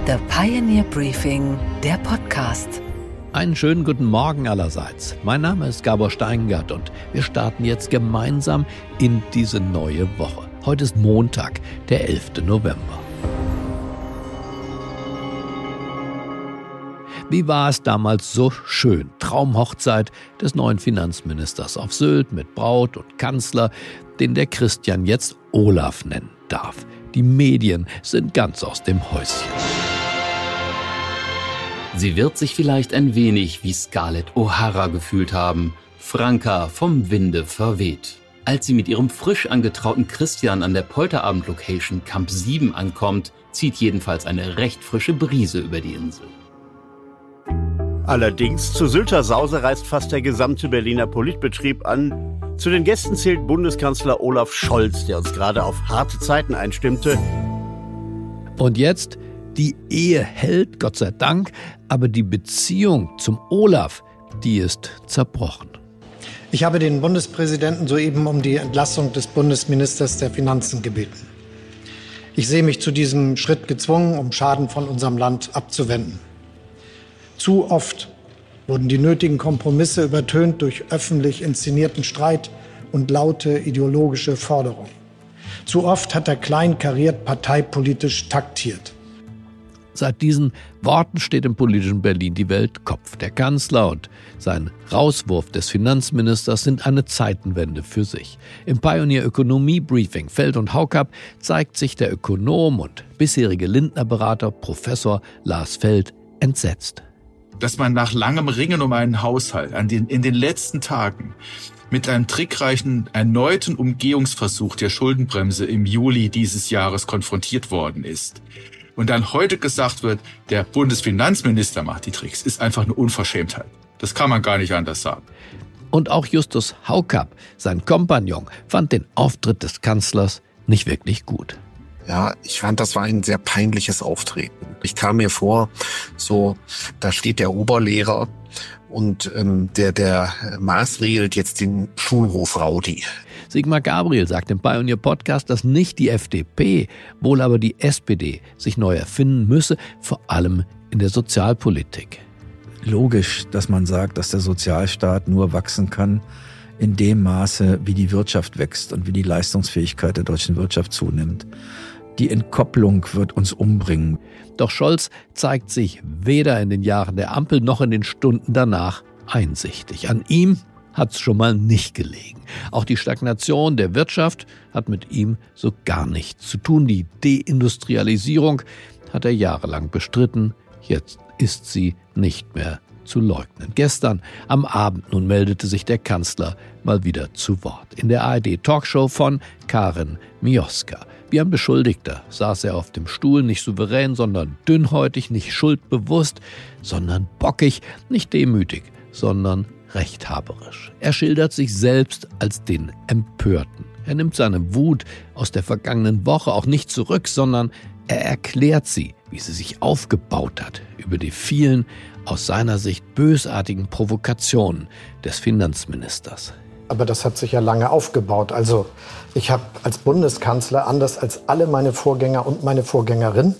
The Pioneer Briefing, der Podcast. Einen schönen guten Morgen allerseits. Mein Name ist Gabor Steingart und wir starten jetzt gemeinsam in diese neue Woche. Heute ist Montag, der 11. November. Wie war es damals so schön? Traumhochzeit des neuen Finanzministers auf Sylt mit Braut und Kanzler, den der Christian jetzt Olaf nennen darf. Die Medien sind ganz aus dem Häuschen. Sie wird sich vielleicht ein wenig wie Scarlett O'Hara gefühlt haben, Franka vom Winde verweht. Als sie mit ihrem frisch angetrauten Christian an der Polterabend-Location Camp 7 ankommt, zieht jedenfalls eine recht frische Brise über die Insel. Allerdings, zur Sylter Sause reist fast der gesamte Berliner Politbetrieb an. Zu den Gästen zählt Bundeskanzler Olaf Scholz, der uns gerade auf harte Zeiten einstimmte. Und jetzt, die Ehe hält, Gott sei Dank, aber die Beziehung zum Olaf, die ist zerbrochen. Ich habe den Bundespräsidenten soeben um die Entlassung des Bundesministers der Finanzen gebeten. Ich sehe mich zu diesem Schritt gezwungen, um Schaden von unserem Land abzuwenden. Zu oft wurden die nötigen Kompromisse übertönt durch öffentlich inszenierten Streit und laute ideologische Forderungen. Zu oft hat er kleinkariert parteipolitisch taktiert. Seit diesen Worten steht im politischen Berlin die Welt Kopf. Der Kanzler und sein Rauswurf des Finanzministers sind eine Zeitenwende für sich. Im Pioneer Ökonomie Briefing Feld und Haukapp zeigt sich der Ökonom und bisherige Lindner-Berater Professor Lars Feld entsetzt. Dass man nach langem Ringen um einen Haushalt in den letzten Tagen mit einem trickreichen erneuten Umgehungsversuch der Schuldenbremse im Juli dieses Jahres konfrontiert worden ist. Und dann heute gesagt wird, der Bundesfinanzminister macht die Tricks, ist einfach eine Unverschämtheit. Das kann man gar nicht anders sagen. Und auch Justus Haukapp, sein Kompagnon, fand den Auftritt des Kanzlers nicht wirklich gut. Ja, ich fand, das war ein sehr peinliches Auftreten. Ich kam mir vor, so, da steht der Oberlehrer und der maßregelt jetzt den Schulhof-Rowdy. Sigmar Gabriel sagt im Pioneer Podcast, dass nicht die FDP, wohl aber die SPD sich neu erfinden müsse, vor allem in der Sozialpolitik. Logisch, dass man sagt, dass der Sozialstaat nur wachsen kann in dem Maße, wie die Wirtschaft wächst und wie die Leistungsfähigkeit der deutschen Wirtschaft zunimmt. Die Entkopplung wird uns umbringen. Doch Scholz zeigt sich weder in den Jahren der Ampel noch in den Stunden danach einsichtig. An ihm hat's schon mal nicht gelegen. Auch die Stagnation der Wirtschaft hat mit ihm so gar nichts zu tun. Die Deindustrialisierung hat er jahrelang bestritten. Jetzt ist sie nicht mehr zu leugnen. Gestern am Abend nun meldete sich der Kanzler mal wieder zu Wort. In der ARD-Talkshow von Karin Mioska. Wie ein Beschuldigter saß er auf dem Stuhl, nicht souverän, sondern dünnhäutig, nicht schuldbewusst, sondern bockig, nicht demütig, sondern rechthaberisch. Er schildert sich selbst als den Empörten. Er nimmt seine Wut aus der vergangenen Woche auch nicht zurück, sondern er erklärt sie, wie sie sich aufgebaut hat, über die vielen, aus seiner Sicht bösartigen Provokationen des Finanzministers. Aber das hat sich ja lange aufgebaut. Also ich habe als Bundeskanzler, anders als alle meine Vorgänger und meine Vorgängerin,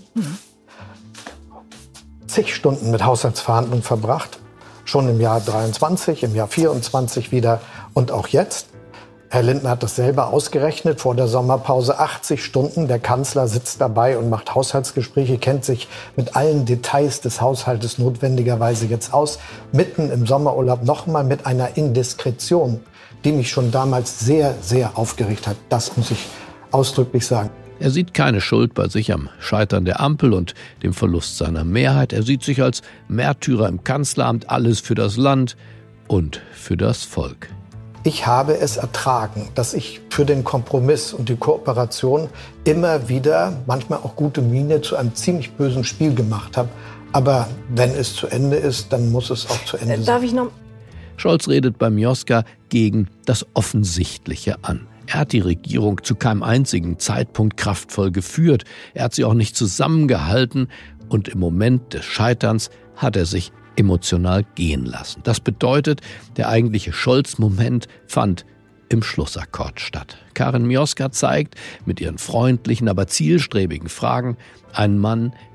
zig Stunden mit Haushaltsverhandlungen verbracht. Schon im Jahr 23, im Jahr 24 wieder und auch jetzt. Herr Lindner hat das selber ausgerechnet vor der Sommerpause. 80 Stunden, der Kanzler sitzt dabei und macht Haushaltsgespräche, kennt sich mit allen Details des Haushaltes notwendigerweise jetzt aus. Mitten im Sommerurlaub nochmal mit einer Indiskretion, die mich schon damals sehr, sehr aufgeregt hat. Das muss ich ausdrücklich sagen. Er sieht keine Schuld bei sich am Scheitern der Ampel und dem Verlust seiner Mehrheit. Er sieht sich als Märtyrer im Kanzleramt, alles für das Land und für das Volk. Ich habe es ertragen, dass ich für den Kompromiss und die Kooperation immer wieder, manchmal auch gute Miene, zu einem ziemlich bösen Spiel gemacht habe. Aber wenn es zu Ende ist, dann muss es auch zu Ende sein. Darf ich noch? Scholz redet bei Mioska gegen das Offensichtliche an. Er hat die Regierung zu keinem einzigen Zeitpunkt kraftvoll geführt. Er hat sie auch nicht zusammengehalten. Und im Moment des Scheiterns hat er sich emotional gehen lassen. Das bedeutet, der eigentliche Scholz-Moment fand im Schlussakkord statt. Karin Mioska zeigt mit ihren freundlichen, aber zielstrebigen Fragen einen Mann,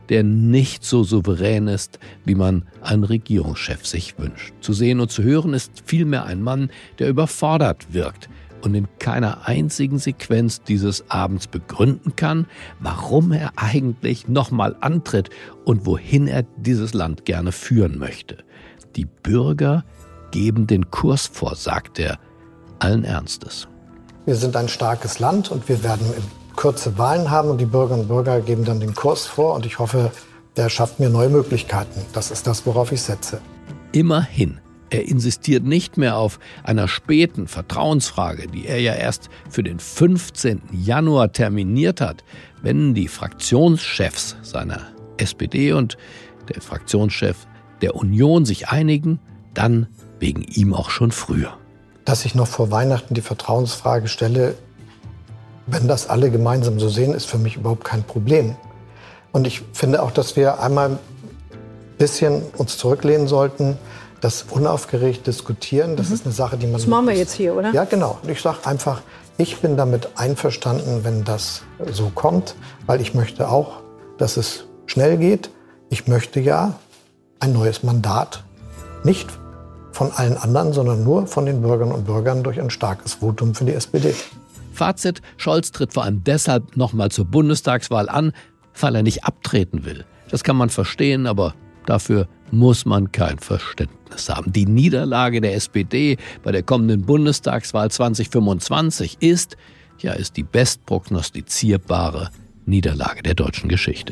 der nicht so souverän ist, wie man einen Regierungschef sich wünscht. Zu sehen und zu hören ist vielmehr ein Mann, der überfordert wirkt und in keiner einzigen Sequenz dieses Abends begründen kann, warum er eigentlich nochmal antritt und wohin er dieses Land gerne führen möchte. Die Bürger geben den Kurs vor, sagt er, allen Ernstes. Wir sind ein starkes Land und wir werden in Kürze Wahlen haben und die Bürgerinnen und Bürger geben dann den Kurs vor und ich hoffe, der schafft mir neue Möglichkeiten. Das ist das, worauf ich setze. Immerhin, er insistiert nicht mehr auf einer späten Vertrauensfrage, die er ja erst für den 15. Januar terminiert hat, wenn die Fraktionschefs seiner SPD und der Fraktionschef der Union sich einigen, dann wegen ihm auch schon früher. Dass ich noch vor Weihnachten die Vertrauensfrage stelle, wenn das alle gemeinsam so sehen, ist für mich überhaupt kein Problem. Und ich finde auch, dass wir einmal ein bisschen uns zurücklehnen sollten, das unaufgeregt diskutieren. Das ist eine Sache, die man... Das machen wir jetzt hier, oder? Ja, genau. Und ich sage einfach, ich bin damit einverstanden, wenn das so kommt, weil ich möchte auch, dass es schnell geht. Ich möchte ja ein neues Mandat, nicht von allen anderen, sondern nur von den Bürgerinnen und Bürgern durch ein starkes Votum für die SPD. Fazit, Scholz tritt vor allem deshalb nochmal zur Bundestagswahl an, weil er nicht abtreten will. Das kann man verstehen, aber dafür muss man kein Verständnis haben. Die Niederlage der SPD bei der kommenden Bundestagswahl 2025 ist die bestprognostizierbare Niederlage der deutschen Geschichte.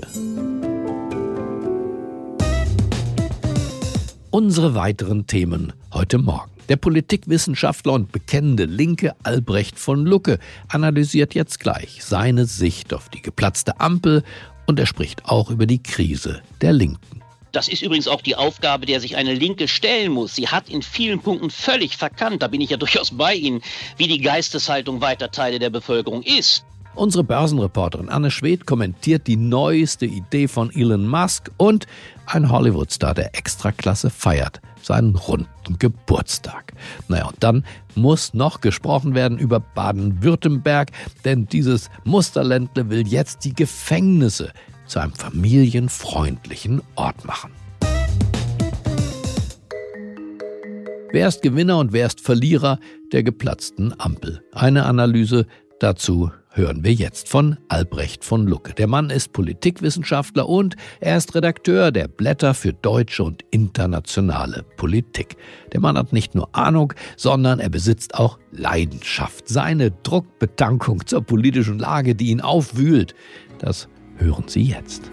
Unsere weiteren Themen heute Morgen. Der Politikwissenschaftler und bekennende Linke Albrecht von Lucke analysiert jetzt gleich seine Sicht auf die geplatzte Ampel und er spricht auch über die Krise der Linken. Das ist übrigens auch die Aufgabe, der sich eine Linke stellen muss. Sie hat in vielen Punkten völlig verkannt, da bin ich ja durchaus bei Ihnen, wie die Geisteshaltung weiter Teile der Bevölkerung ist. Unsere Börsenreporterin Anne Schwedt kommentiert die neueste Idee von Elon Musk und ein Hollywood-Star der Extraklasse feiert seinen runden Geburtstag. Und dann muss noch gesprochen werden über Baden-Württemberg, denn dieses Musterländle will jetzt die Gefängnisse zu einem familienfreundlichen Ort machen. Wer ist Gewinner und wer ist Verlierer der geplatzten Ampel? Eine Analyse dazu hören wir jetzt von Albrecht von Lucke. Der Mann ist Politikwissenschaftler und er ist Redakteur der Blätter für deutsche und internationale Politik. Der Mann hat nicht nur Ahnung, sondern er besitzt auch Leidenschaft. Seine Druckbetankung zur politischen Lage, die ihn aufwühlt, das hören Sie jetzt.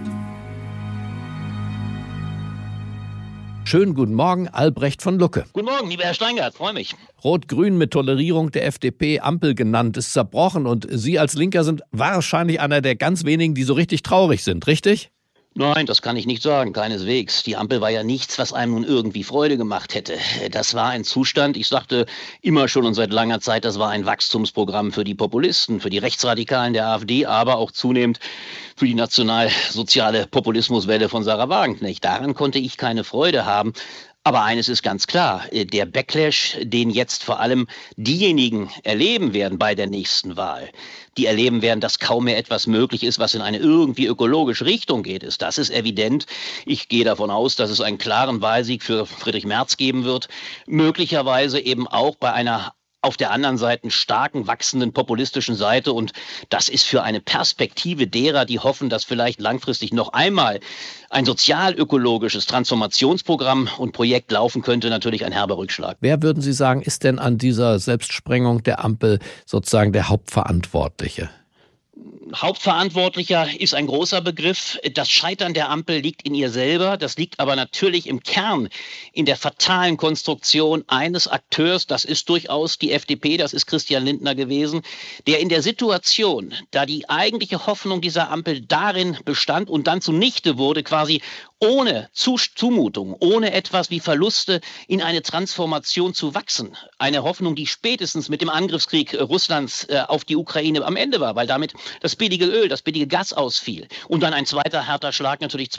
Schönen guten Morgen, Albrecht von Lucke. Guten Morgen, lieber Herr Steingart, freue mich. Rot-Grün mit Tolerierung der FDP, Ampel genannt, ist zerbrochen und Sie als Linker sind wahrscheinlich einer der ganz wenigen, die so richtig traurig sind, richtig? Nein, das kann ich nicht sagen, keineswegs. Die Ampel war ja nichts, was einem nun irgendwie Freude gemacht hätte. Das war ein Zustand, ich sagte immer schon und seit langer Zeit, das war ein Wachstumsprogramm für die Populisten, für die Rechtsradikalen der AfD, aber auch zunehmend für die nationalsoziale Populismuswelle von Sarah Wagenknecht. Daran konnte ich keine Freude haben. Aber eines ist ganz klar, der Backlash, den jetzt vor allem diejenigen erleben werden bei der nächsten Wahl, die erleben werden, dass kaum mehr etwas möglich ist, was in eine irgendwie ökologische Richtung geht, das ist evident. Ich gehe davon aus, dass es einen klaren Wahlsieg für Friedrich Merz geben wird, möglicherweise eben auch bei einer auf der anderen Seite starken, wachsenden populistischen Seite. Und das ist für eine Perspektive derer, die hoffen, dass vielleicht langfristig noch einmal ein sozialökologisches Transformationsprogramm und Projekt laufen könnte, natürlich ein herber Rückschlag. Wer, würden Sie sagen, ist denn an dieser Selbstsprengung der Ampel sozusagen der Hauptverantwortliche? Hauptverantwortlicher ist ein großer Begriff. Das Scheitern der Ampel liegt in ihr selber. Das liegt aber natürlich im Kern in der fatalen Konstruktion eines Akteurs. Das ist durchaus die FDP, das ist Christian Lindner gewesen, der in der Situation, da die eigentliche Hoffnung dieser Ampel darin bestand und dann zunichte wurde, quasi ohne Zumutung, ohne etwas wie Verluste in eine Transformation zu wachsen. Eine Hoffnung, die spätestens mit dem Angriffskrieg Russlands auf die Ukraine am Ende war, weil damit das billige Öl, das billige Gas ausfiel. Und dann ein zweiter harter Schlag natürlich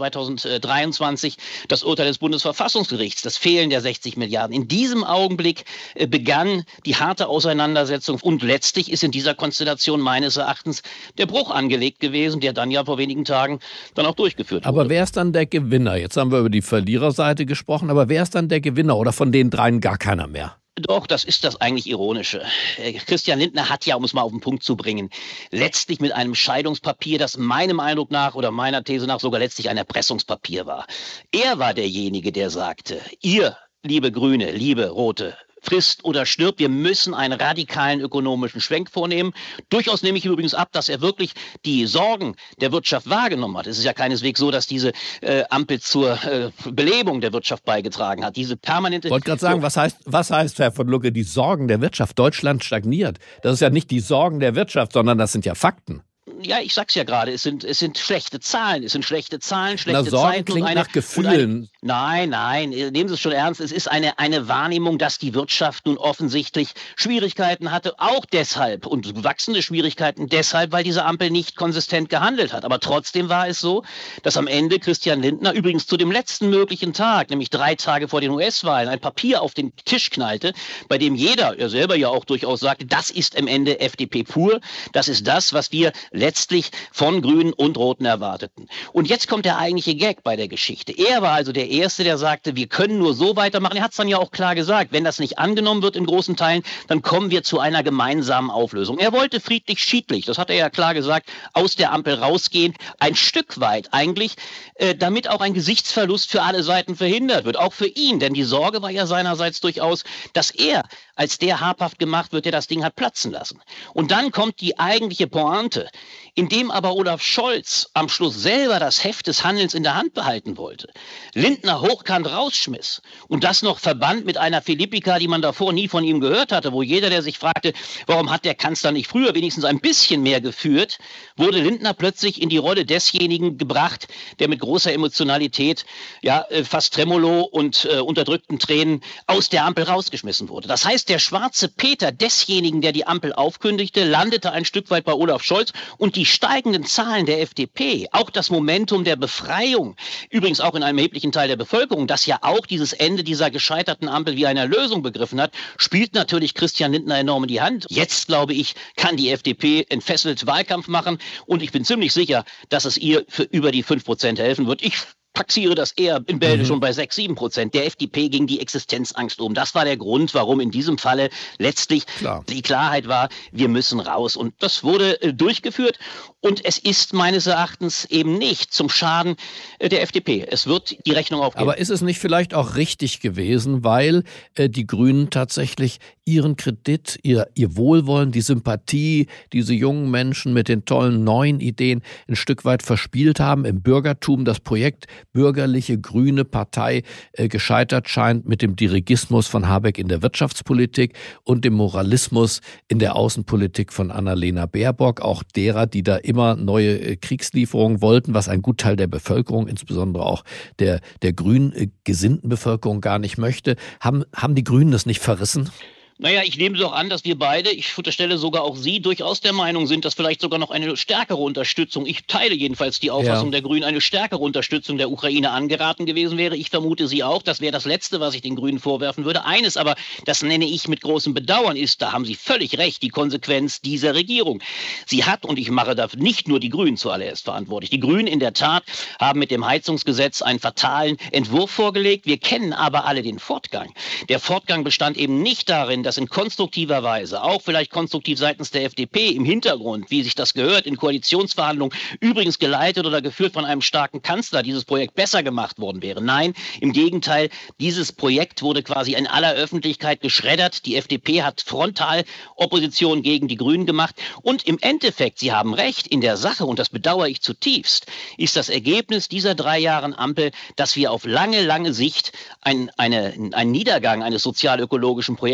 2023, das Urteil des Bundesverfassungsgerichts, das Fehlen der 60 Milliarden. In diesem Augenblick begann die harte Auseinandersetzung und letztlich ist in dieser Konstellation meines Erachtens der Bruch angelegt gewesen, der dann ja vor wenigen Tagen dann auch durchgeführt wurde. Aber wer ist dann der Gewinner? Jetzt haben wir über die Verliererseite gesprochen, aber wer ist dann der Gewinner oder von den dreien gar keiner mehr? Doch, das ist das eigentlich Ironische. Christian Lindner hat ja, um es mal auf den Punkt zu bringen, letztlich mit einem Scheidungspapier, das meinem Eindruck nach oder meiner These nach sogar letztlich ein Erpressungspapier war. Er war derjenige, der sagte, ihr, liebe Grüne, liebe Rote, frisst oder stirbt. Wir müssen einen radikalen ökonomischen Schwenk vornehmen. Durchaus nehme ich ihm übrigens ab, dass er wirklich die Sorgen der Wirtschaft wahrgenommen hat. Es ist ja keineswegs so, dass diese Ampel zur Belebung der Wirtschaft beigetragen hat. Diese permanente... Ich wollte gerade sagen, was heißt, Herr von Lucke, die Sorgen der Wirtschaft? Deutschland stagniert. Das ist ja nicht die Sorgen der Wirtschaft, sondern das sind ja Fakten. Ja, ich sag's ja gerade, es sind schlechte Zahlen, schlechte Sorgen Zeiten. Klingt nach Gefühlen. Nein, nehmen Sie es schon ernst. Es ist eine Wahrnehmung, dass die Wirtschaft nun offensichtlich Schwierigkeiten hatte, auch deshalb und wachsende Schwierigkeiten deshalb, weil diese Ampel nicht konsistent gehandelt hat. Aber trotzdem war es so, dass am Ende Christian Lindner übrigens zu dem letzten möglichen Tag, nämlich 3 Tage vor den US-Wahlen, ein Papier auf den Tisch knallte, bei dem er selber ja auch durchaus sagte, das ist am Ende FDP pur, das ist das, was wir letztlich von Grünen und Roten erwarteten. Und jetzt kommt der eigentliche Gag bei der Geschichte. Er war also der Erste, der sagte, wir können nur so weitermachen. Er hat es dann ja auch klar gesagt, wenn das nicht angenommen wird in großen Teilen, dann kommen wir zu einer gemeinsamen Auflösung. Er wollte friedlich-schiedlich, das hat er ja klar gesagt, aus der Ampel rausgehen, ein Stück weit eigentlich, damit auch ein Gesichtsverlust für alle Seiten verhindert wird, auch für ihn, denn die Sorge war ja seinerseits durchaus, dass er als der habhaft gemacht wird, der das Ding hat platzen lassen. Und dann kommt die eigentliche Pointe, indem aber Olaf Scholz am Schluss selber das Heft des Handelns in der Hand behalten wollte, Lindner hochkant rausschmiss und das noch verband mit einer Philippika, die man davor nie von ihm gehört hatte, wo jeder, der sich fragte, warum hat der Kanzler nicht früher wenigstens ein bisschen mehr geführt, wurde Lindner plötzlich in die Rolle desjenigen gebracht, der mit großer Emotionalität, fast Tremolo und unterdrückten Tränen aus der Ampel rausgeschmissen wurde. Das heißt, der schwarze Peter desjenigen, der die Ampel aufkündigte, landete ein Stück weit bei Olaf Scholz und die steigenden Zahlen der FDP, auch das Momentum der Befreiung, übrigens auch in einem erheblichen Teil der Bevölkerung, das ja auch dieses Ende dieser gescheiterten Ampel wie eine Lösung begriffen hat, spielt natürlich Christian Lindner enorm in die Hand. Jetzt, glaube ich, kann die FDP entfesselt Wahlkampf machen und ich bin ziemlich sicher, dass es ihr für über die 5% helfen wird. Ich taxiere das eher in Bälde schon bei 6-7%. Der FDP ging die Existenzangst um. Das war der Grund, warum in diesem Falle letztlich die Klarheit war, wir müssen raus. Und das wurde durchgeführt. Und es ist meines Erachtens eben nicht zum Schaden der FDP. Es wird die Rechnung aufgehen. Aber ist es nicht vielleicht auch richtig gewesen, weil die Grünen tatsächlich ihren Kredit, ihr Wohlwollen, die Sympathie, diese jungen Menschen mit den tollen neuen Ideen ein Stück weit verspielt haben im Bürgertum, das Projekt bürgerliche grüne Partei gescheitert scheint mit dem Dirigismus von Habeck in der Wirtschaftspolitik und dem Moralismus in der Außenpolitik von Annalena Baerbock, auch derer, die da immer neue Kriegslieferungen wollten, was ein Gutteil der Bevölkerung, insbesondere auch der grün gesinnten Bevölkerung gar nicht möchte. Haben die Grünen das nicht verrissen? Naja, ich nehme doch an, dass wir beide, ich unterstelle sogar auch Sie, durchaus der Meinung sind, dass vielleicht sogar noch eine stärkere Unterstützung, ich teile jedenfalls die Auffassung der Grünen, eine stärkere Unterstützung der Ukraine angeraten gewesen wäre. Ich vermute Sie auch, das wäre das Letzte, was ich den Grünen vorwerfen würde. Eines aber, das nenne ich mit großem Bedauern, ist, da haben Sie völlig recht, die Konsequenz dieser Regierung. Sie hat, und ich mache dafür nicht nur die Grünen zuallererst verantwortlich, die Grünen in der Tat haben mit dem Heizungsgesetz einen fatalen Entwurf vorgelegt. Wir kennen aber alle den Fortgang. Der Fortgang bestand eben nicht darin, dass in konstruktiver Weise, auch vielleicht konstruktiv seitens der FDP im Hintergrund, wie sich das gehört, in Koalitionsverhandlungen, übrigens geleitet oder geführt von einem starken Kanzler, dieses Projekt besser gemacht worden wäre. Nein, im Gegenteil, dieses Projekt wurde quasi in aller Öffentlichkeit geschreddert. Die FDP hat frontal Opposition gegen die Grünen gemacht und im Endeffekt, Sie haben recht, in der Sache, und das bedauere ich zutiefst, ist das Ergebnis dieser 3 Jahre Ampel, dass wir auf lange, lange Sicht einen Niedergang eines sozial-ökologischen Projekts haben, das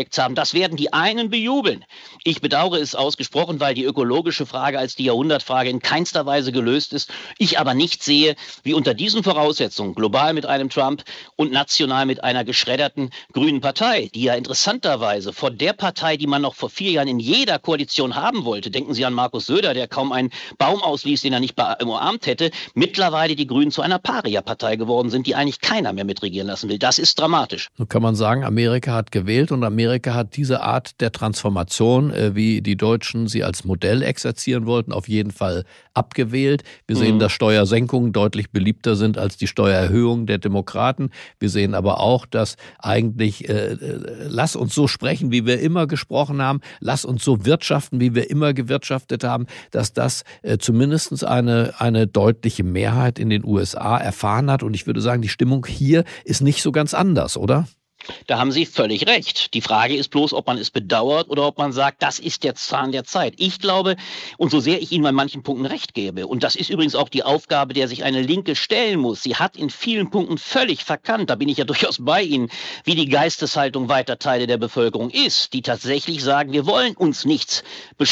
Das werden die einen bejubeln. Ich bedauere es ausgesprochen, weil die ökologische Frage als die Jahrhundertfrage in keinster Weise gelöst ist. Ich aber nicht sehe, wie unter diesen Voraussetzungen, global mit einem Trump und national mit einer geschredderten grünen Partei, die ja interessanterweise vor der Partei, die man noch vor 4 Jahren in jeder Koalition haben wollte, denken Sie an Markus Söder, der kaum einen Baum ausließ, den er nicht umarmt hätte, mittlerweile die Grünen zu einer Paria-Partei geworden sind, die eigentlich keiner mehr mitregieren lassen will. Das ist dramatisch. So kann man sagen, Amerika hat gewählt und Amerika hat diese Art der Transformation, wie die Deutschen sie als Modell exerzieren wollten, auf jeden Fall abgewählt. Wir sehen, dass Steuersenkungen deutlich beliebter sind als die Steuererhöhungen der Demokraten. Wir sehen aber auch, dass eigentlich, lass uns so sprechen, wie wir immer gesprochen haben, lass uns so wirtschaften, wie wir immer gewirtschaftet haben, dass das zumindest eine deutliche Mehrheit in den USA erfahren hat. Und ich würde sagen, die Stimmung hier ist nicht so ganz anders, oder? Da haben Sie völlig recht. Die Frage ist bloß, ob man es bedauert oder ob man sagt, das ist der Zahn der Zeit. Ich glaube, und so sehr ich Ihnen bei manchen Punkten recht gebe, und das ist übrigens auch die Aufgabe, der sich eine Linke stellen muss, sie hat in vielen Punkten völlig verkannt, da bin ich ja durchaus bei Ihnen, wie die Geisteshaltung weiter Teile der Bevölkerung ist, die tatsächlich sagen, wir wollen uns nichts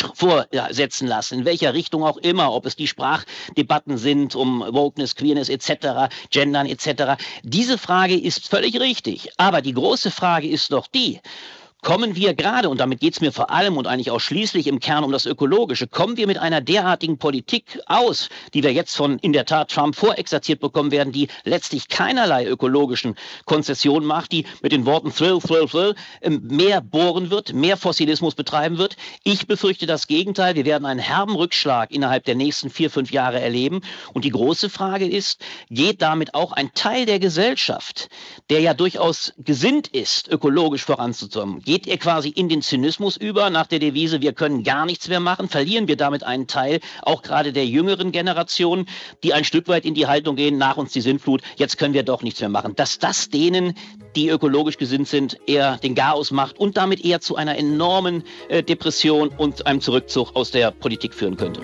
vorsetzen lassen, in welcher Richtung auch immer, ob es die Sprachdebatten sind, um Wokeness, Queerness etc., Gendern etc. Diese Frage ist völlig richtig, aber die große Frage ist doch die, kommen wir gerade, und damit geht es mir vor allem und eigentlich auch schließlich im Kern um das Ökologische, kommen wir mit einer derartigen Politik aus, die wir jetzt von in der Tat Trump vorexerziert bekommen werden, die letztlich keinerlei ökologischen Konzessionen macht, die mit den Worten thrill, thrill, thrill mehr bohren wird, mehr Fossilismus betreiben wird. Ich befürchte das Gegenteil. Wir werden einen herben Rückschlag innerhalb der nächsten 4-5 Jahre erleben. Und die große Frage ist, geht damit auch ein Teil der Gesellschaft, der ja durchaus gesinnt ist, ökologisch voranzukommen, geht er quasi in den Zynismus über, nach der Devise, wir können gar nichts mehr machen, verlieren wir damit einen Teil, auch gerade der jüngeren Generation, die ein Stück weit in die Haltung gehen, nach uns die Sintflut, jetzt können wir doch nichts mehr machen. Dass das denen, die ökologisch gesinnt sind, eher den Garaus macht und damit eher zu einer enormen Depression und einem Zurückzug aus der Politik führen könnte.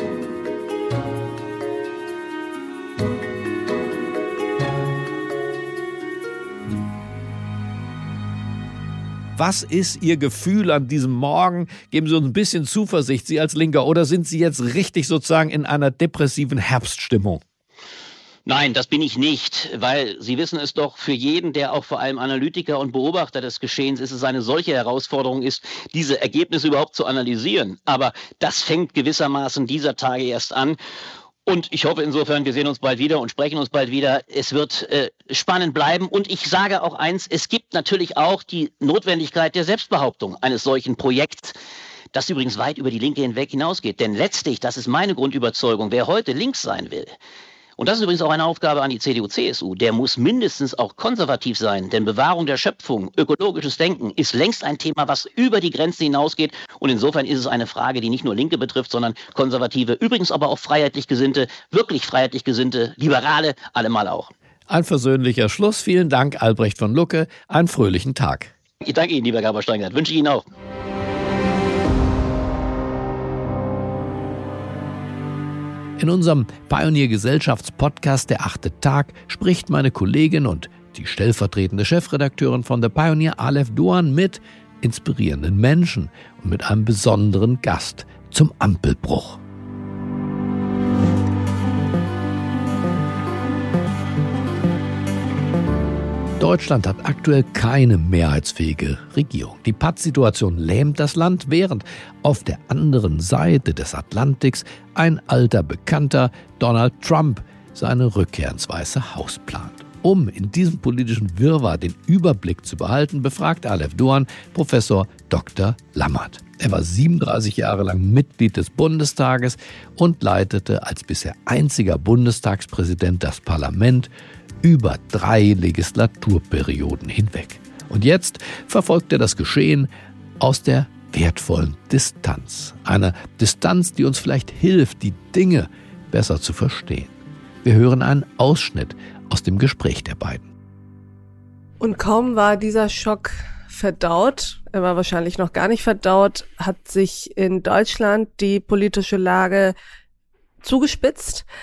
Was ist Ihr Gefühl an diesem Morgen? Geben Sie uns ein bisschen Zuversicht, Sie als Linker, oder sind Sie jetzt richtig sozusagen in einer depressiven Herbststimmung? Nein, das bin ich nicht, weil Sie wissen es doch, für jeden, der auch vor allem Analytiker und Beobachter des Geschehens ist, es eine solche Herausforderung ist, diese Ergebnisse überhaupt zu analysieren. Aber das fängt gewissermaßen dieser Tage erst an. Und ich hoffe insofern, wir sehen uns bald wieder und sprechen uns bald wieder. Es wird spannend bleiben. Und ich sage auch eins, es gibt natürlich auch die Notwendigkeit der Selbstbehauptung eines solchen Projekts, das übrigens weit über die Linke hinweg hinausgeht. Denn letztlich, das ist meine Grundüberzeugung, wer heute links sein will, und das ist übrigens auch eine Aufgabe an die CDU-CSU, der muss mindestens auch konservativ sein, denn Bewahrung der Schöpfung, ökologisches Denken ist längst ein Thema, was über die Grenzen hinausgeht, und insofern ist es eine Frage, die nicht nur Linke betrifft, sondern Konservative, übrigens aber auch freiheitlich Gesinnte, wirklich freiheitlich Gesinnte, Liberale, allemal auch. Ein versöhnlicher Schluss. Vielen Dank, Albrecht von Lucke. Einen fröhlichen Tag. Ich danke Ihnen, lieber Gabor Steingart. Wünsche ich Ihnen auch. In unserem Pioneer-Gesellschafts-Podcast Der 8. Tag spricht meine Kollegin und die stellvertretende Chefredakteurin von The Pioneer, Aleph Doğan, mit inspirierenden Menschen und mit einem besonderen Gast zum Ampelbruch. Deutschland hat aktuell keine mehrheitsfähige Regierung. Die Pattsituation lähmt das Land, während auf der anderen Seite des Atlantiks ein alter Bekannter, Donald Trump, seine Rückkehr ins Weiße Haus plant. Um in diesem politischen Wirrwarr den Überblick zu behalten, befragt Aleph Doğan Professor Dr. Lammert. Er war 37 Jahre lang Mitglied des Bundestages und leitete als bisher einziger Bundestagspräsident das Parlament über 3 Legislaturperioden hinweg. Und jetzt verfolgt er das Geschehen aus der wertvollen Distanz. Eine Distanz, die uns vielleicht hilft, die Dinge besser zu verstehen. Wir hören einen Ausschnitt aus dem Gespräch der beiden. Und kaum war dieser Schock verdaut, er war wahrscheinlich noch gar nicht verdaut, hat sich in Deutschland die politische Lage zugespitzt.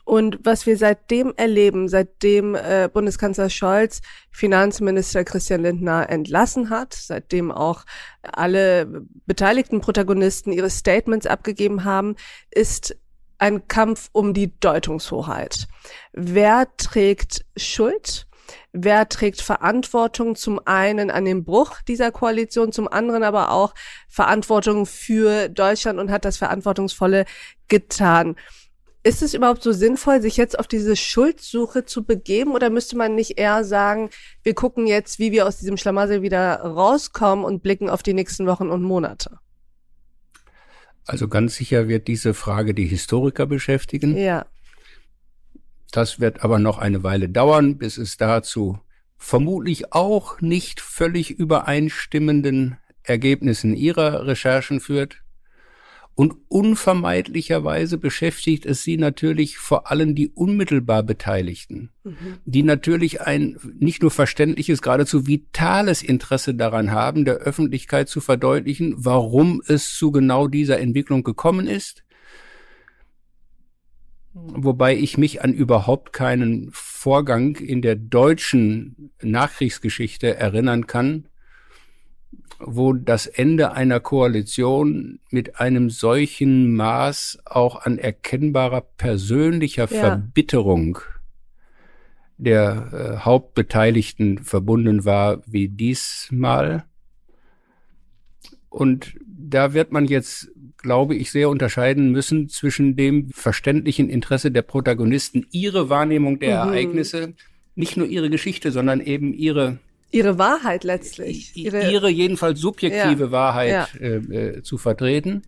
Und was wir seitdem erleben, seitdem Bundeskanzler Scholz Finanzminister Christian Lindner entlassen hat, seitdem auch alle beteiligten Protagonisten ihre Statements abgegeben haben, ist ein Kampf um die Deutungshoheit. Wer trägt Schuld? Wer trägt Verantwortung zum einen an dem Bruch dieser Koalition, zum anderen aber auch Verantwortung für Deutschland und hat das Verantwortungsvolle getan? Ist es überhaupt so sinnvoll, sich jetzt auf diese Schuldsuche zu begeben, oder müsste man nicht eher sagen, wir gucken jetzt, wie wir aus diesem Schlamassel wieder rauskommen und blicken auf die nächsten Wochen und Monate? Also ganz sicher wird diese Frage die Historiker beschäftigen. Ja. Das wird aber noch eine Weile dauern, bis es dazu vermutlich auch nicht völlig übereinstimmenden Ergebnissen ihrer Recherchen führt. Und unvermeidlicherweise beschäftigt es sie natürlich vor allem die unmittelbar Beteiligten, die natürlich ein nicht nur verständliches, geradezu vitales Interesse daran haben, der Öffentlichkeit zu verdeutlichen, warum es zu genau dieser Entwicklung gekommen ist. Wobei ich mich an überhaupt keinen Vorgang in der deutschen Nachkriegsgeschichte erinnern kann, wo das Ende einer Koalition mit einem solchen Maß auch an erkennbarer persönlicher Verbitterung der Hauptbeteiligten verbunden war wie diesmal. Und da wird man jetzt, glaube ich, sehr unterscheiden müssen zwischen dem verständlichen Interesse der Protagonisten, ihre Wahrnehmung der Ereignisse, nicht nur ihre Geschichte, sondern eben ihre Wahrheit letztlich. Ihre jedenfalls subjektive Wahrheit zu vertreten,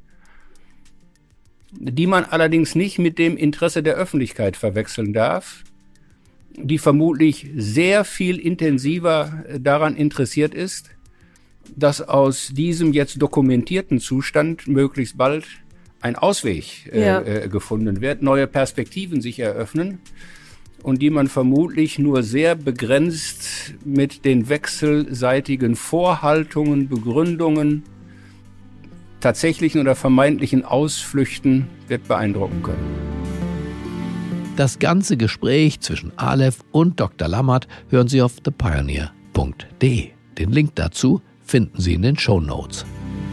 die man allerdings nicht mit dem Interesse der Öffentlichkeit verwechseln darf, die vermutlich sehr viel intensiver daran interessiert ist, dass aus diesem jetzt dokumentierten Zustand möglichst bald ein Ausweg gefunden wird, neue Perspektiven sich eröffnen, und die man vermutlich nur sehr begrenzt mit den wechselseitigen Vorhaltungen, Begründungen, tatsächlichen oder vermeintlichen Ausflüchten wird beeindrucken können. Das ganze Gespräch zwischen Aleph und Dr. Lammert hören Sie auf thepioneer.de. Den Link dazu finden Sie in den Shownotes.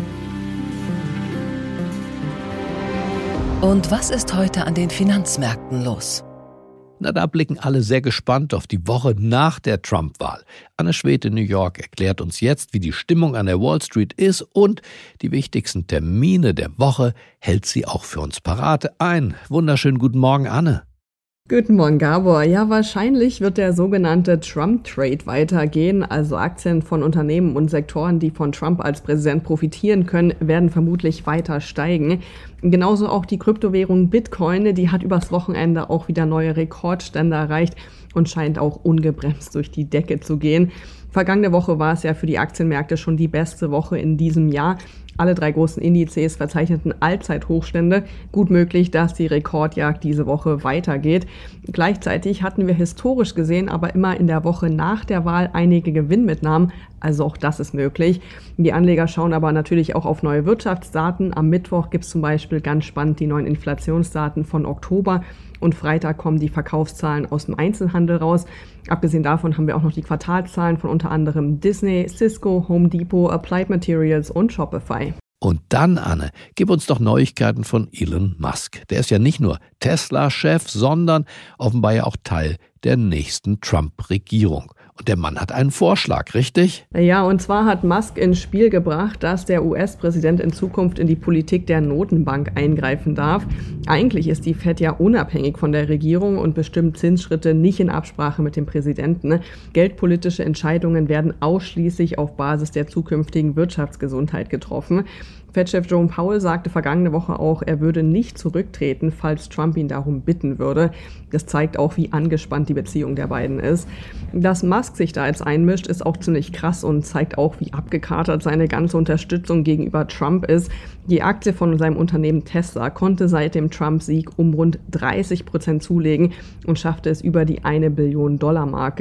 Und was ist heute an den Finanzmärkten los? Na, da blicken alle sehr gespannt auf die Woche nach der Trump-Wahl. Anne Schwedt in New York erklärt uns jetzt, wie die Stimmung an der Wall Street ist, und die wichtigsten Termine der Woche hält sie auch für uns parat. Wunderschönen guten Morgen, Anne. Guten Morgen, Gabor. Ja, wahrscheinlich wird der sogenannte Trump-Trade weitergehen. Also Aktien von Unternehmen und Sektoren, die von Trump als Präsident profitieren können, werden vermutlich weiter steigen. Genauso auch die Kryptowährung Bitcoin, die hat übers Wochenende auch wieder neue Rekordstände erreicht und scheint auch ungebremst durch die Decke zu gehen. Vergangene Woche war es ja für die Aktienmärkte schon die beste Woche in diesem Jahr. Alle 3 großen Indizes verzeichneten Allzeithochstände. Gut möglich, dass die Rekordjagd diese Woche weitergeht. Gleichzeitig hatten wir historisch gesehen aber immer in der Woche nach der Wahl einige Gewinnmitnahmen. Also auch das ist möglich. Die Anleger schauen aber natürlich auch auf neue Wirtschaftsdaten. Am Mittwoch gibt es zum Beispiel ganz spannend die neuen Inflationsdaten von Oktober. Und Freitag kommen die Verkaufszahlen aus dem Einzelhandel raus. Abgesehen davon haben wir auch noch die Quartalszahlen von unter anderem Disney, Cisco, Home Depot, Applied Materials und Shopify. Und dann, Anne, gib uns doch Neuigkeiten von Elon Musk. Der ist ja nicht nur Tesla-Chef, sondern offenbar ja auch Teil der nächsten Trump-Regierung. Und der Mann hat einen Vorschlag, richtig? Ja, und zwar hat Musk ins Spiel gebracht, dass der US-Präsident in Zukunft in die Politik der Notenbank eingreifen darf. Eigentlich ist die Fed ja unabhängig von der Regierung und bestimmt Zinsschritte nicht in Absprache mit dem Präsidenten. Geldpolitische Entscheidungen werden ausschließlich auf Basis der zukünftigen Wirtschaftsgesundheit getroffen. Fed-Chef Jerome Powell sagte vergangene Woche auch, er würde nicht zurücktreten, falls Trump ihn darum bitten würde. Das zeigt auch, wie angespannt die Beziehung der beiden ist. Dass Musk sich da jetzt einmischt, ist auch ziemlich krass und zeigt auch, wie abgekatert seine ganze Unterstützung gegenüber Trump ist. Die Aktie von seinem Unternehmen Tesla konnte seit dem Trump-Sieg um rund 30% zulegen und schaffte es über die $1 Billion-Marke.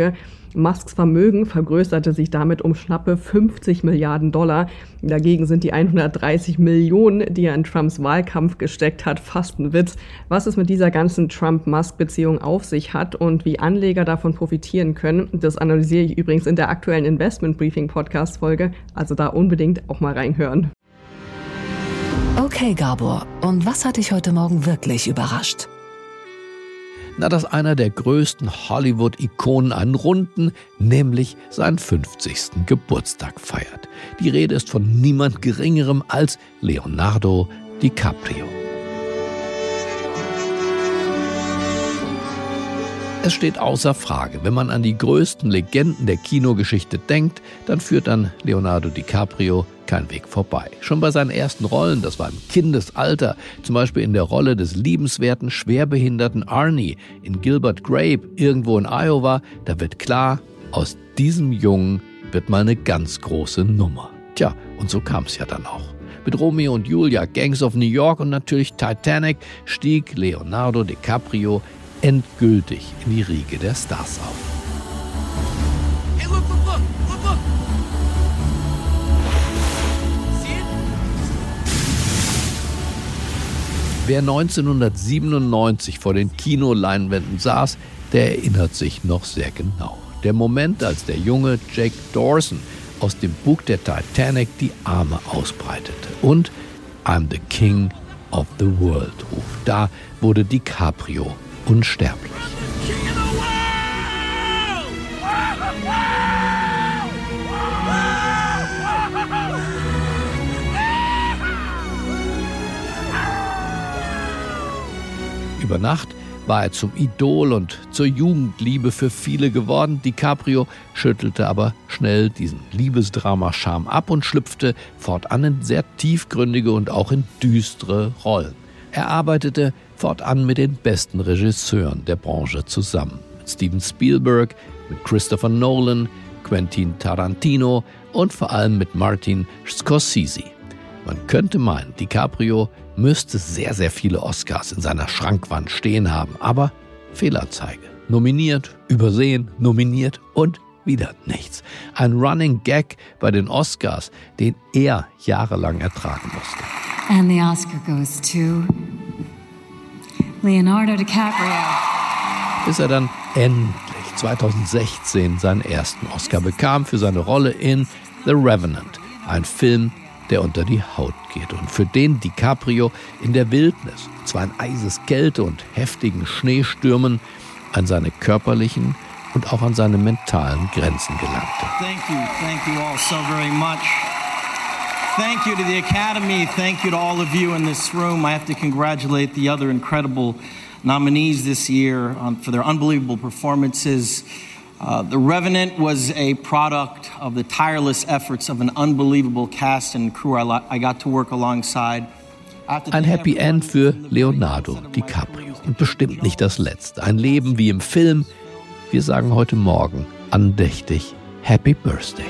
Musks Vermögen vergrößerte sich damit um schnappe 50 Milliarden $. Dagegen sind die 130 Millionen, die er in Trumps Wahlkampf gesteckt hat, fast ein Witz. Was es mit dieser ganzen Trump-Musk-Beziehung auf sich hat und wie Anleger davon profitieren können, das analysiere ich übrigens in der aktuellen Investment-Briefing-Podcast-Folge. Also da unbedingt auch mal reinhören. Okay, Gabor, und was hat dich heute Morgen wirklich überrascht? Dass einer der größten Hollywood-Ikonen einen runden, nämlich seinen 50. Geburtstag feiert. Die Rede ist von niemand Geringerem als Leonardo DiCaprio. Es steht außer Frage, wenn man an die größten Legenden der Kinogeschichte denkt, dann führt an Leonardo DiCaprio kein Weg vorbei. Schon bei seinen ersten Rollen, das war im Kindesalter, zum Beispiel in der Rolle des liebenswerten, schwerbehinderten Arnie in Gilbert Grape irgendwo in Iowa, da wird klar, aus diesem Jungen wird mal eine ganz große Nummer. Tja, und so kam es ja dann auch. Mit Romeo und Julia, Gangs of New York und natürlich Titanic stieg Leonardo DiCaprio endgültig in die Riege der Stars auf. Hey, look, look, look, look, look! See it? Wer 1997 vor den Kinoleinwänden saß, der erinnert sich noch sehr genau. Der Moment, als der junge Jake Dawson aus dem Bug der Titanic die Arme ausbreitete und I'm the King of the World ruft. Da wurde DiCaprio unsterblich. Über Nacht war er zum Idol und zur Jugendliebe für viele geworden. DiCaprio schüttelte aber schnell diesen Liebesdrama-Charme ab und schlüpfte fortan in sehr tiefgründige und auch in düstere Rollen. Er arbeitete fortan mit den besten Regisseuren der Branche zusammen. Mit Steven Spielberg, mit Christopher Nolan, Quentin Tarantino und vor allem mit Martin Scorsese. Man könnte meinen, DiCaprio müsste sehr, sehr viele Oscars in seiner Schrankwand stehen haben. Aber Fehlanzeige. Nominiert, übersehen, nominiert und wieder nichts. Ein Running Gag bei den Oscars, den er jahrelang ertragen musste. And the Oscar goes to Leonardo DiCaprio. Bis er dann endlich 2016 seinen ersten Oscar bekam für seine Rolle in The Revenant, ein Film, der unter die Haut geht und für den DiCaprio in der Wildnis, zwar in Eiseskälte und heftigen Schneestürmen, an seine körperlichen und auch an seine mentalen Grenzen gelangte. Thank you all so very much. Thank you to the Academy. Thank you to all of you in this room. I have to congratulate the other incredible nominees this year for their unbelievable performances. The Revenant was a product of the tireless efforts of an unbelievable cast and crew I got to work alongside. Ein Happy End für Leonardo DiCaprio. Und bestimmt nicht das letzte. Ein Leben wie im Film. Wir sagen heute Morgen andächtig Happy Birthday.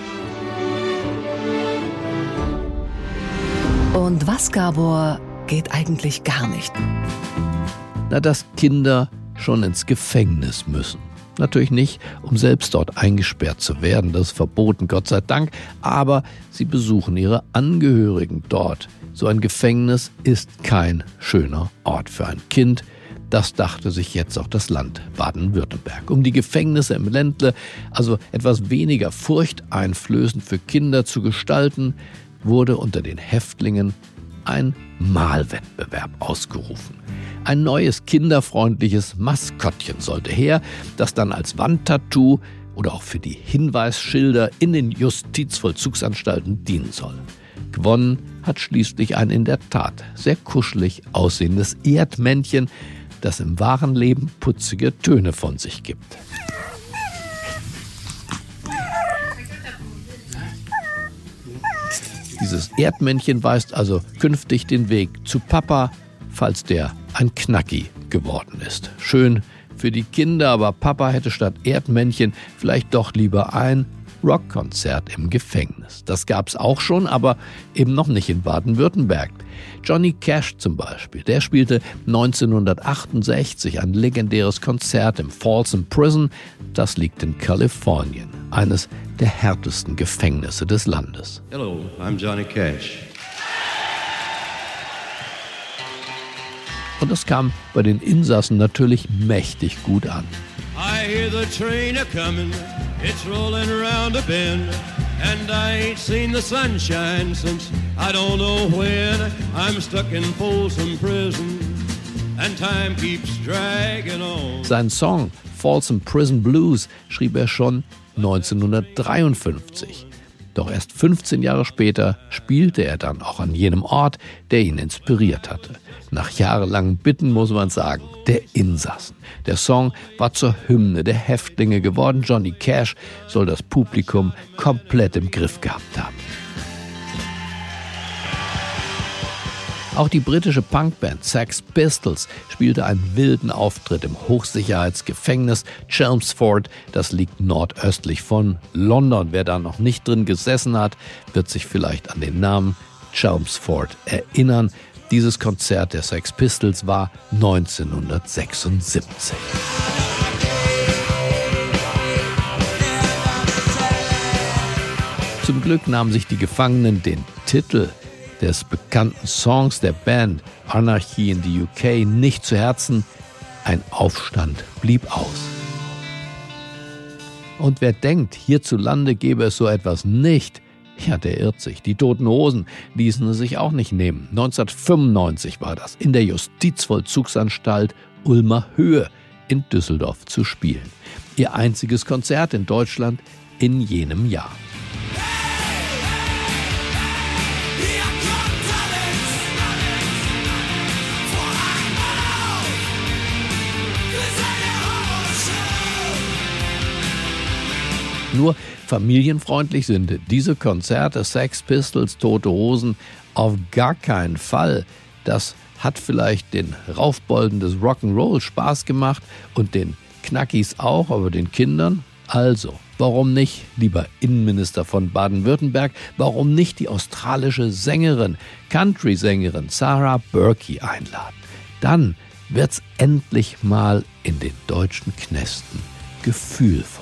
Und was, Gabor, geht eigentlich gar nicht? Dass Kinder schon ins Gefängnis müssen. Natürlich nicht, um selbst dort eingesperrt zu werden, das ist verboten, Gott sei Dank, aber sie besuchen ihre Angehörigen dort. So ein Gefängnis ist kein schöner Ort für ein Kind. Das dachte sich jetzt auch das Land Baden-Württemberg. Um die Gefängnisse im Ländle also etwas weniger furchteinflößend für Kinder zu gestalten, wurde unter den Häftlingen ein Malwettbewerb ausgerufen. Ein neues kinderfreundliches Maskottchen sollte her, das dann als Wandtattoo oder auch für die Hinweisschilder in den Justizvollzugsanstalten dienen soll. Gewonnen hat schließlich ein in der Tat sehr kuschelig aussehendes Erdmännchen, das im wahren Leben putzige Töne von sich gibt. Dieses Erdmännchen weist also künftig den Weg zu Papa, falls der ein Knacki geworden ist. Schön für die Kinder, aber Papa hätte statt Erdmännchen vielleicht doch lieber ein Rockkonzert im Gefängnis. Das gab's auch schon, aber eben noch nicht in Baden-Württemberg. Johnny Cash zum Beispiel, der spielte 1968 ein legendäres Konzert im Folsom Prison. Das liegt in Kalifornien, eines der härtesten Gefängnisse des Landes. Hello, I'm Johnny Cash. Und das kam bei den Insassen natürlich mächtig gut an. I hear the train a-comin', it's rollin' around a bend, and I ain't seen the sunshine since I don't know when. I'm stuck in Folsom Prison, and time keeps dragging on. Sein Song Folsom Prison Blues schrieb er schon 1953. Doch erst 15 Jahre später spielte er dann auch an jenem Ort, der ihn inspiriert hatte. Nach jahrelangem Bitten muss man sagen, der Insassen. Der Song war zur Hymne der Häftlinge geworden. Johnny Cash soll das Publikum komplett im Griff gehabt haben. Auch die britische Punkband Sex Pistols spielte einen wilden Auftritt im Hochsicherheitsgefängnis Chelmsford. Das liegt nordöstlich von London. Wer da noch nicht drin gesessen hat, wird sich vielleicht an den Namen Chelmsford erinnern. Dieses Konzert der Sex Pistols war 1976. Zum Glück nahmen sich die Gefangenen den Titel des bekannten Songs der Band Anarchy in the UK nicht zu Herzen. Ein Aufstand blieb aus. Und wer denkt, hierzulande gäbe es so etwas nicht, ja, der irrt sich. Die Toten Hosen ließen es sich auch nicht nehmen. 1995 war das, in der Justizvollzugsanstalt Ulmer Höhe in Düsseldorf zu spielen. Ihr einziges Konzert in Deutschland in jenem Jahr. Nur familienfreundlich sind diese Konzerte, Sex Pistols, Tote Hosen, auf gar keinen Fall. Das hat vielleicht den Raufbolden des Rock'n'Roll Spaß gemacht und den Knackis auch, aber den Kindern? Also, warum nicht, lieber Innenminister von Baden-Württemberg, warum nicht die australische Sängerin, Country-Sängerin Sarah Burkey einladen? Dann wird's endlich mal in den deutschen Knästen gefühlvoll.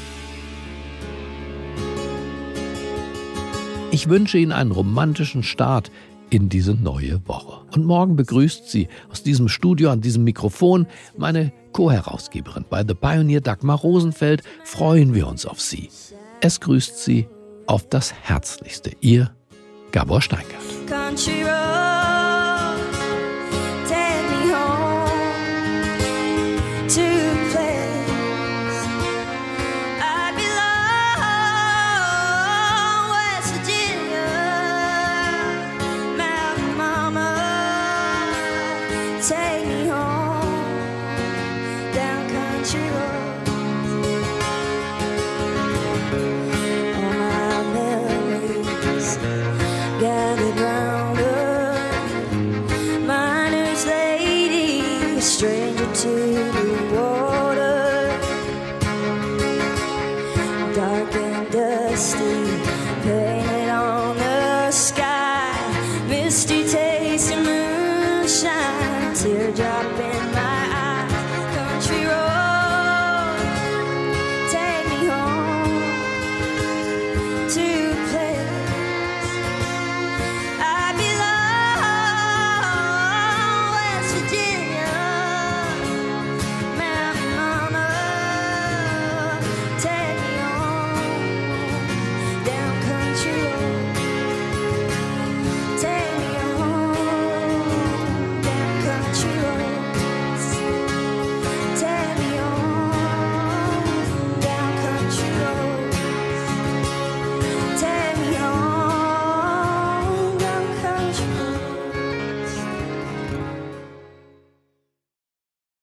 Ich wünsche Ihnen einen romantischen Start in diese neue Woche. Und morgen begrüßt Sie aus diesem Studio an diesem Mikrofon meine Co-Herausgeberin bei The Pioneer, Dagmar Rosenfeld. Freuen wir uns auf Sie. Es grüßt Sie auf das Herzlichste. Ihr Gabor Steingart. Country road, take me home to a place I belong, West Virginia, Mountain Mama, take me home down country road.